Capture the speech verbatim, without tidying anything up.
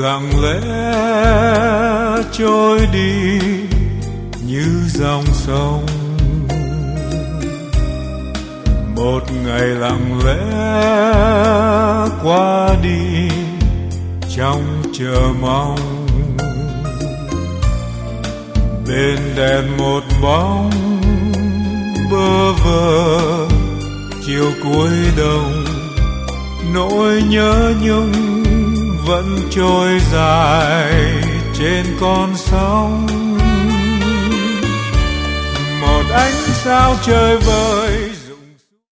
lặng lẽ trôi đi như dòng sông. Một ngày lặng lẽ qua đi trong chờ mong. Bên đèn một bóng bơ vơ chiều cuối đông, nỗi nhớ nhung vẫn trôi dài trên con sóng. Một ánh sao trời vời